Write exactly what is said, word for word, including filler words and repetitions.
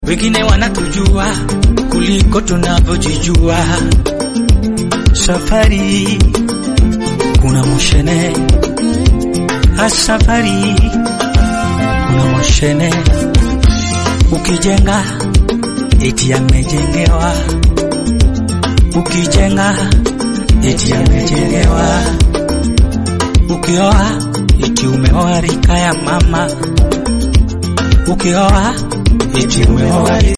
Wengine wanatujua kuliko tunavyojijua. Safari kuna moshene, safari kuna moshene. Ukijenga eti amejengewa, ukijenga eti amejengewa. Ukioa eti umeoa rika ya mama, ukioa eti umeoa